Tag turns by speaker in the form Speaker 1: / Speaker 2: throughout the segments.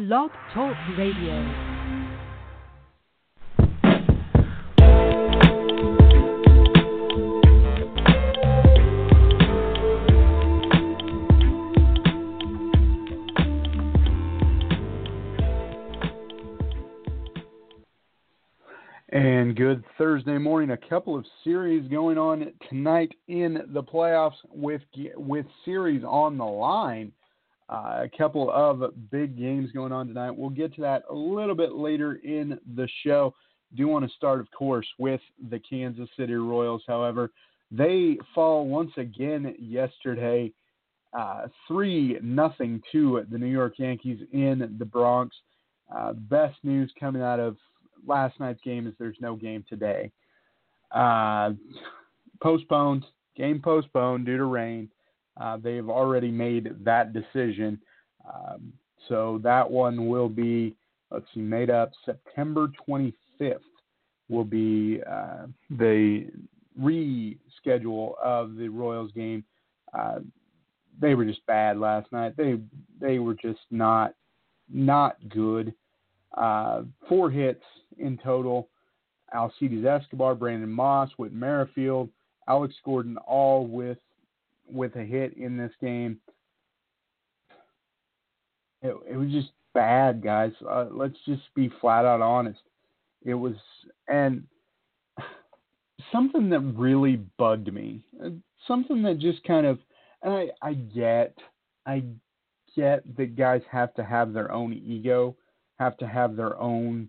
Speaker 1: Blog Talk Radio.
Speaker 2: And good Thursday morning. A couple of series going on tonight in the playoffs with series on the line. A couple of big games going on tonight. We'll get to that a little bit later in the show. Do want to start, of course, with the Kansas City Royals. However, they fall once again yesterday, 3-0 to the New York Yankees in the Bronx. Best news coming out of last night's game is there's no game today. Game postponed due to rain. They've already made that decision. So that one will be, made up September 25th will be the reschedule of the Royals game. They were just bad last night. They were just not good. 4 hits in total. Alcides Escobar, Brandon Moss, Whit Merrifield, Alex Gordon, all with a hit in this game. It was just bad, guys. Let's just be flat out honest. It was, and something that really bugged me, something that just kind of, and I get that guys have to have their own ego, have to have their own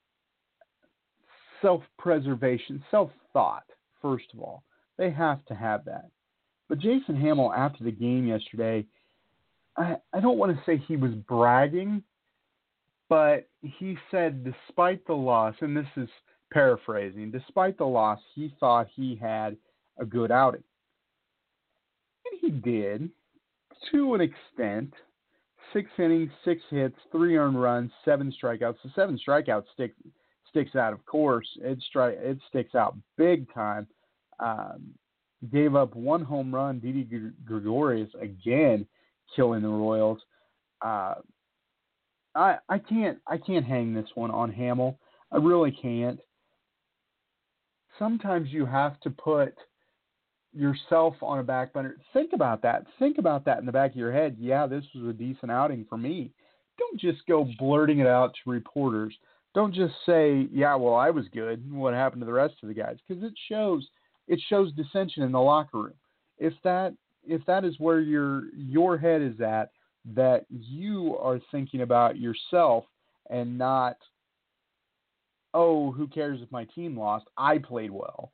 Speaker 2: self-preservation, self-thought, first of all. They have to have that. But Jason Hamill, after the game yesterday, I don't want to say he was bragging, but he said despite the loss, and this is paraphrasing, despite the loss, he thought he had a good outing. And he did, to an extent. 6 innings, 6 hits, 3 earned runs, 7 strikeouts. The 7 strikeouts sticks out, of course. It sticks out big time. Gave up 1 home run. Didi Gregorius again killing the Royals. I can't hang this one on Hamill. I really can't. Sometimes you have to put yourself on a back burner. Think about that. Think about that in the back of your head. Yeah, this was a decent outing for me. Don't just go blurting it out to reporters. Don't just say, yeah, well, I was good. What happened to the rest of the guys? Because it shows dissension in the locker room. If that is where your head is at, that you are thinking about yourself and not, oh, who cares if my team lost? I played well.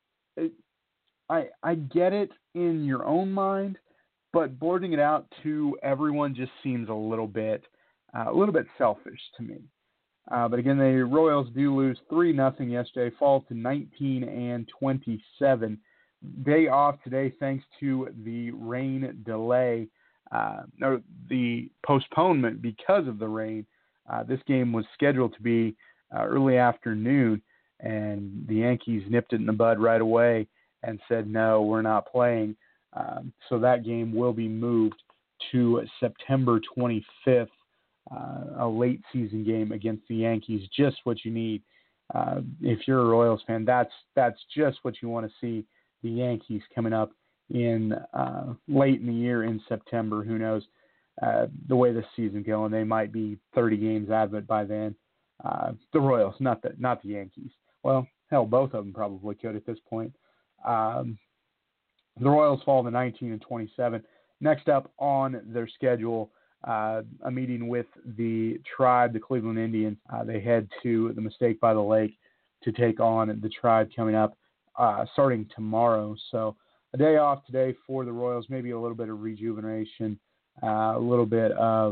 Speaker 2: I get it in your own mind, but blurting it out to everyone just seems a little bit selfish to me. But again, the Royals do lose 3-0 yesterday, fall to 19-27. Day off today thanks to the rain delay, or the postponement because of the rain. This game was scheduled to be early afternoon, and the Yankees nipped it in the bud right away and said, no, we're not playing. So that game will be moved to September 25th, a late season game against the Yankees. Just what you need. If you're a Royals fan, that's just what you want to see, the Yankees coming up in late in the year in September. Who knows? The way this season's going, they might be 30 games out of it by then. The Royals, not the Yankees. Well, hell, both of them probably could at this point. The Royals fall to 19-27. Next up on their schedule, a meeting with the Tribe, the Cleveland Indians. They head to the Mistake by the Lake to take on the Tribe coming up starting tomorrow. So a day off today for the Royals, maybe a little bit of rejuvenation, a little bit of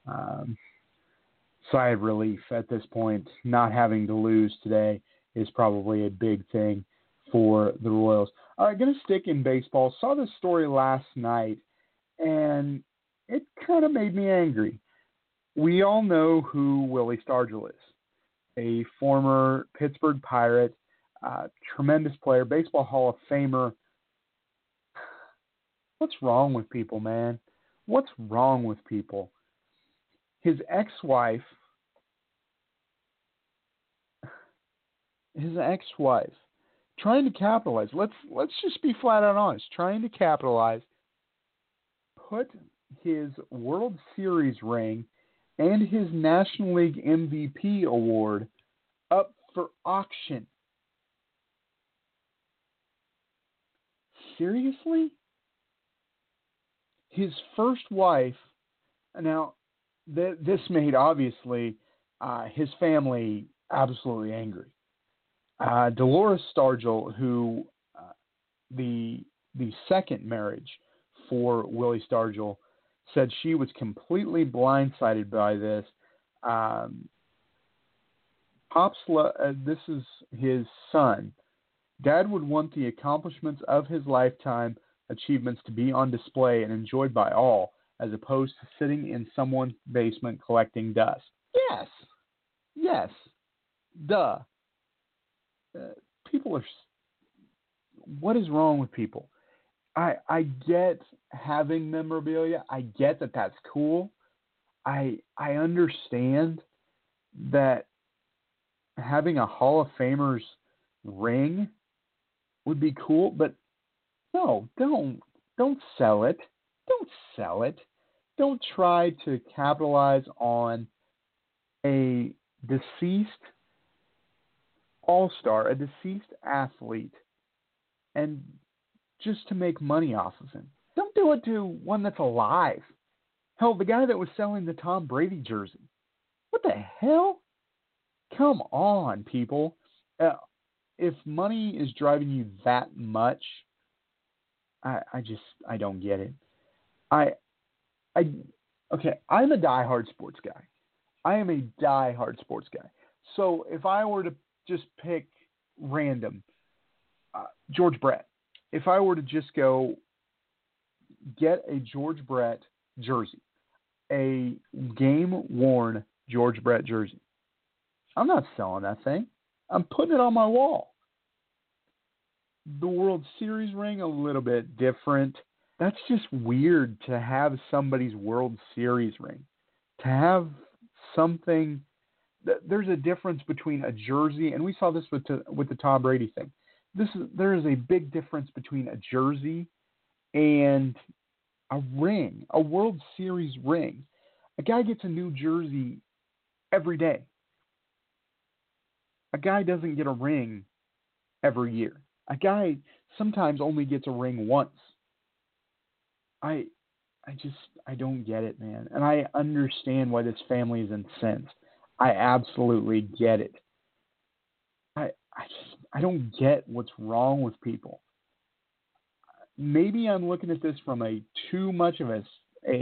Speaker 2: sigh of relief at this point. Not having to lose today is probably a big thing for the Royals. All right, going to stick in baseball. Saw this story last night, and it kind of made me angry. We all know who Willie Stargell is, a former Pittsburgh Pirate, tremendous player, Baseball Hall of Famer. What's wrong with people, man? What's wrong with people? his ex-wife, trying to capitalize. Let's just be flat out honest. Trying to capitalize, put his World Series ring and his National League MVP award up for auction. Seriously? His first wife, now this made obviously his family absolutely angry. Dolores Stargell, who the second marriage for Willie Stargell, said she was completely blindsided by this. This is his son. Dad would want the accomplishments of his lifetime achievements to be on display and enjoyed by all, as opposed to sitting in someone's basement collecting dust. Yes, duh. People are. What is wrong with people? I get having memorabilia. I get that that's cool. I understand that having a Hall of Famer's ring would be cool, but no, don't sell it. Don't sell it. Don't try to capitalize on a deceased all-star, a deceased athlete, and just to make money off of him. Don't do it to one that's alive. Hell, the guy that was selling the Tom Brady jersey. What the hell? Come on, people. If money is driving you that much, I don't get it. Okay, I'm a diehard sports guy. So if I were to just pick random, George Brett, if I were to just go get a George Brett jersey, a game-worn George Brett jersey, I'm not selling that thing. I'm putting it on my wall. The World Series ring, a little bit different. That's just weird to have somebody's World Series ring. To have something, there's a difference between a jersey, and we saw this with the Tom Brady thing. There is a big difference between a jersey and a ring, a World Series ring. A guy gets a new jersey every day. A guy doesn't get a ring every year. A guy sometimes only gets a ring once. I don't get it, man. And I understand why this family is incensed. I absolutely get it. I don't get what's wrong with people. Maybe I'm looking at this from too much of a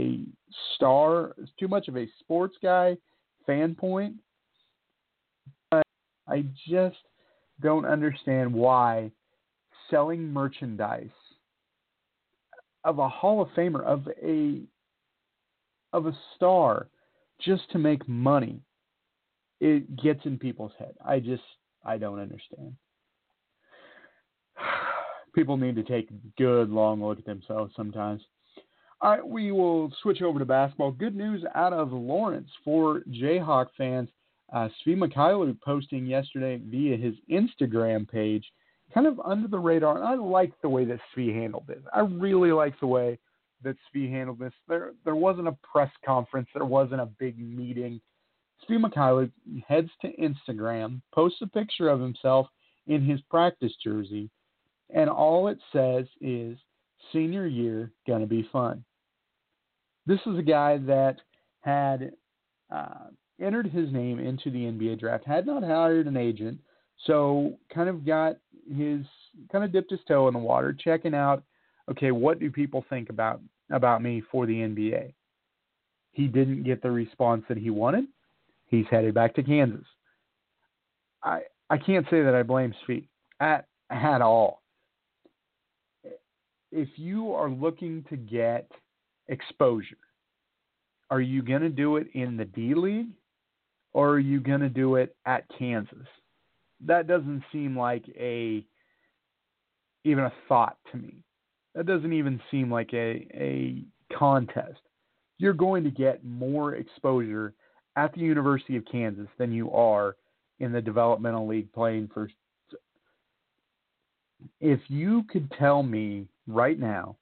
Speaker 2: sports guy fan point, but I just don't understand why selling merchandise of a Hall of Famer, of a star, just to make money, it gets in people's head. I don't understand. People need to take a good long look at themselves sometimes. All right, we will switch over to basketball. Good news out of Lawrence for Jayhawk fans. Svi Mykhailiuk posting yesterday via his Instagram page, kind of under the radar. And I like the way that Svi handled this. I really like the way that Svi handled this. There wasn't a press conference. There wasn't a big meeting. Svi Mykhailiuk heads to Instagram, posts a picture of himself in his practice jersey, and all it says is, senior year, gonna be fun. This is a guy that had entered his name into the NBA draft, had not hired an agent, so kind of dipped his toe in the water, checking out, okay, what do people think about me for the NBA? He didn't get the response that he wanted. He's headed back to Kansas. I can't say that I blame Svi at all. If you are looking to get exposure, are you going to do it in the D League or are you going to do it at Kansas? That doesn't seem like even a thought to me. That doesn't even seem like a contest. you're going to get more exposure at the University of Kansas than you are in the developmental league playing for. If you could tell me right now,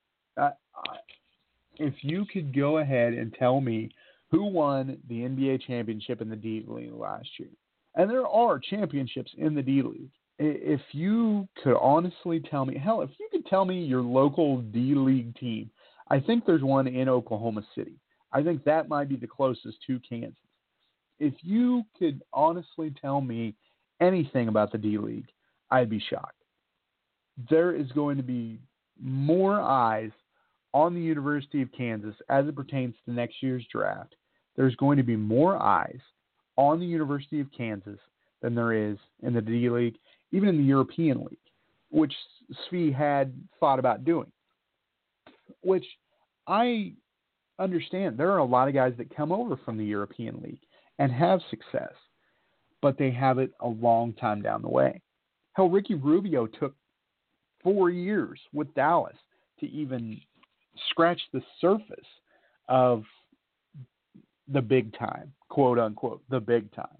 Speaker 2: if you could go ahead and tell me who won the NBA championship in the D League last year, and there are championships in the D League. If you could honestly tell me, hell, if you could tell me your local D League team, I think there's one in Oklahoma City. I think that might be the closest to Kansas. If you could honestly tell me anything about the D League, I'd be shocked. There is going to be more eyes on the University of Kansas as it pertains to next year's draft. There's going to be more eyes on the University of Kansas than there is in the D League, even in the European League, which Svi had thought about doing, which I understand. There are a lot of guys that come over from the European League and have success, but they have it a long time down the way. Hell, Ricky Rubio took 4 years with Dallas to even scratch the surface of the big time, quote unquote, the big time.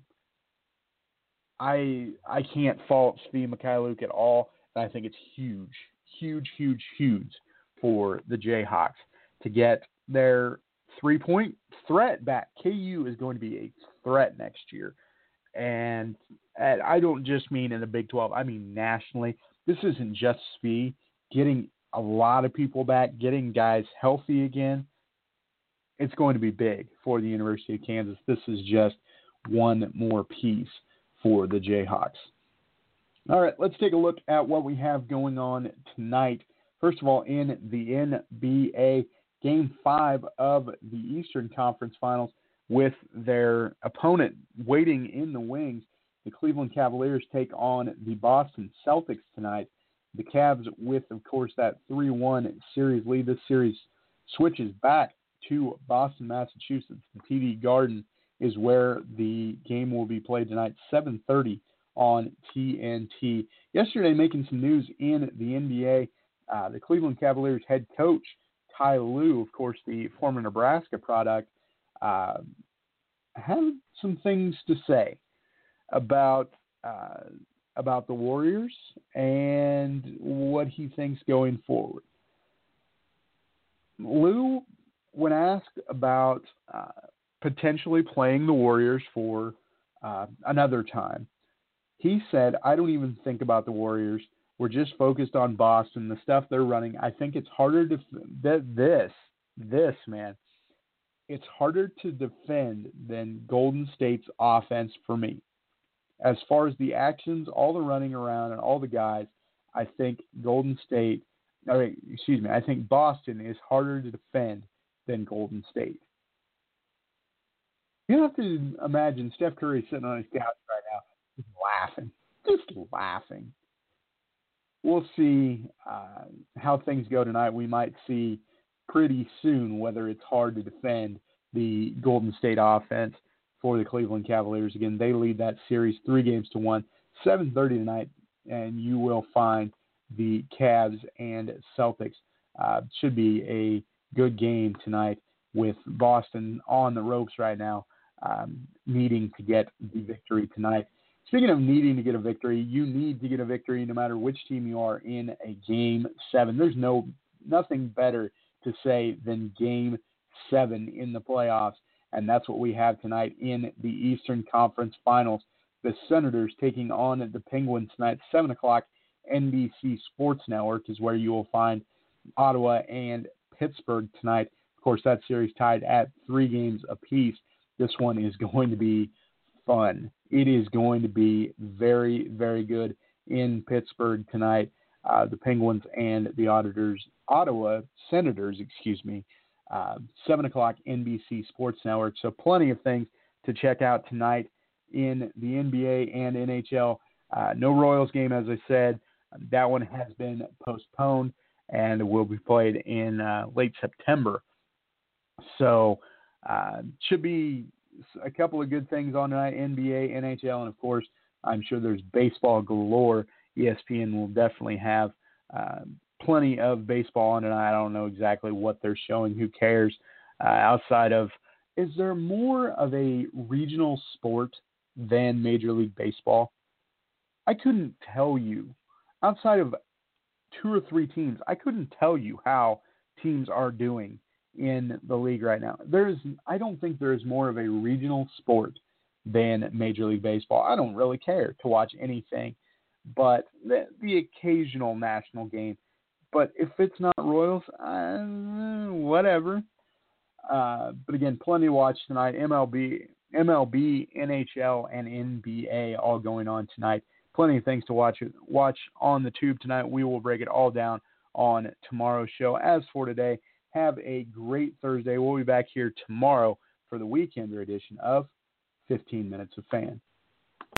Speaker 2: I can't fault Svi Mykhailiuk at all. I think it's huge for the Jayhawks to get their 3-point threat back. KU is going to be a threat next year. And I don't just mean in the Big 12. I mean nationally. This isn't just Svi getting a lot of people back, getting guys healthy again. It's going to be big for the University of Kansas. This is just one more piece for the Jayhawks. All right, let's take a look at what we have going on tonight. First of all, in the NBA, Game 5 of the Eastern Conference Finals, with their opponent waiting in the wings, the Cleveland Cavaliers take on the Boston Celtics tonight. The Cavs with, of course, that 3-1 series lead. This series switches back to Boston, Massachusetts. The TD Garden is where the game will be played tonight, 7:30 on TNT. Yesterday, making some news in the NBA, the Cleveland Cavaliers head coach, Ty Lue, of course, the former Nebraska product, had some things to say about the Warriors and what he thinks going forward. Lue, when asked about potentially playing the Warriors for another time, he said, "I don't even think about the Warriors. We're just focused on Boston, the stuff they're running. I think it's harder to man. It's harder to defend than Golden State's offense for me. As far as the actions, all the running around and all the guys, I think I think Boston is harder to defend than Golden State." You have to imagine Steph Curry sitting on his couch right now, just laughing. We'll see how things go tonight. We might see pretty soon whether it's hard to defend the Golden State offense for the Cleveland Cavaliers. Again, they lead that series 3-1, 7:30 tonight, and you will find the Cavs and Celtics. Should be a good game tonight with Boston on the ropes right now, needing to get the victory tonight. Speaking of needing to get a victory, you need to get a victory no matter which team you are in a Game 7. There's nothing better to say than Game 7 in the playoffs, and that's what we have tonight in the Eastern Conference Finals. The Senators taking on the Penguins tonight, 7 o'clock. NBC Sports Network is where you will find Ottawa and Pittsburgh tonight. Of course, that series tied at 3 games apiece. This one is going to be fun. It is going to be very, very good in Pittsburgh tonight. The Penguins and the Ottawa Senators, 7 o'clock NBC Sports Network. So plenty of things to check out tonight in the NBA and NHL. No Royals game, as I said. That one has been postponed and will be played in late September. So should be a couple of good things on tonight, NBA, NHL, and of course, I'm sure there's baseball galore. ESPN will definitely have plenty of baseball on tonight. I don't know exactly what they're showing. Who cares? outside of, is there more of a regional sport than Major League Baseball? I couldn't tell you. Outside of 2 or 3 teams, I couldn't tell you how teams are doing in the league right now. I don't think there is more of a regional sport than Major League Baseball. I don't really care to watch anything but the occasional national game. But if it's not Royals, whatever. But again, plenty to watch tonight. MLB, NHL, and NBA all going on tonight. Plenty of things to watch on the tube tonight. We will break it all down on tomorrow's show. As for today, have a great Thursday. We'll be back here tomorrow for the weekender edition of 15 Minutes of Fan.